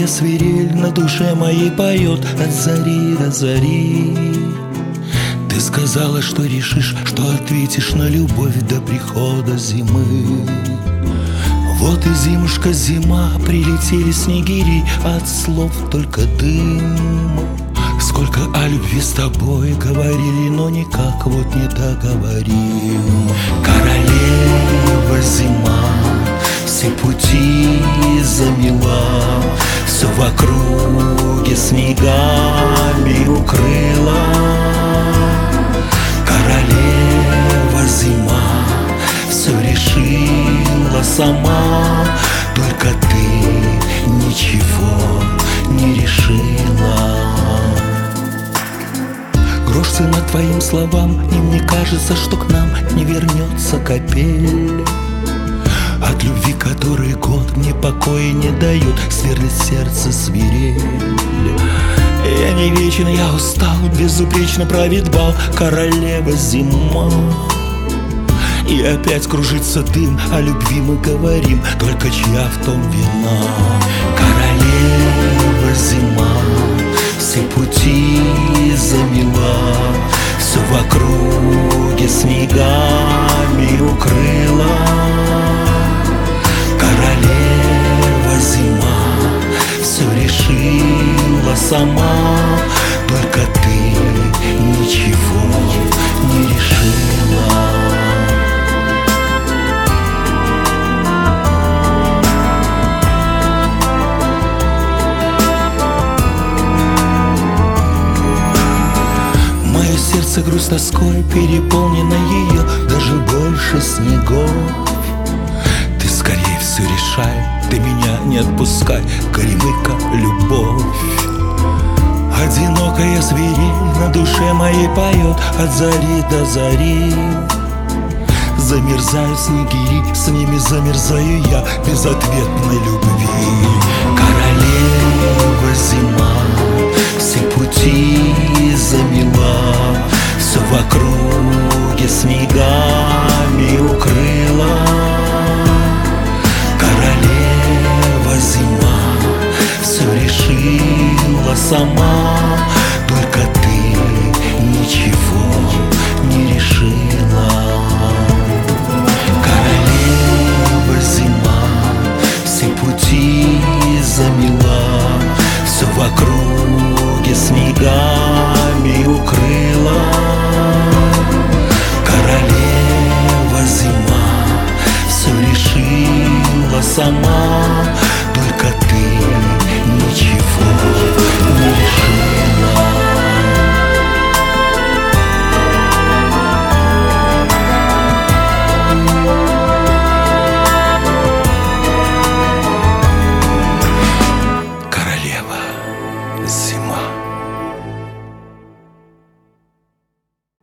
Одинокая свирель на душе моей поет от зари до зари. Ты сказала, что решишь, что ответишь на любовь до прихода зимы. Вот и зимушка, зима, прилетели снегири, от слов только дым. Сколько о любви с тобой говорили, но никак вот не договорим. Королева зима, все пути замела, все в округе снегами укрыла. Королева зима, все решила сама, только ты ничего не решила. Грош цена твоим словам, и мне кажется, что к нам не вернется капель. От любви, которой год мне покоя не дает, сверлит сердце свирель. Я не вечен, я устал, безупречно правит бал королева зима. И опять кружится дым, о любви мы говорим, только чья в том вина. Королева зима, все пути замела, все в округе снегами укрыла. Королева зима, все решила сама, только ты ничего не решила. Мое сердце грусть тоской переполнено ее, даже больше снегов. Ты скорее все решай, ты меня не отпускай, горемыка любовь. Одинокая свирель на душе моей поет от зари до зари. Замерзают снегири, с ними замерзаю я безответной любви. Королева зима, все пути замела, все в округе снегами укрыла. Королева зима, все решила сама, только ты ничего не решила. Королева зима, все пути замела, все в округе снегами укрыла. Королева зима, все решила сама,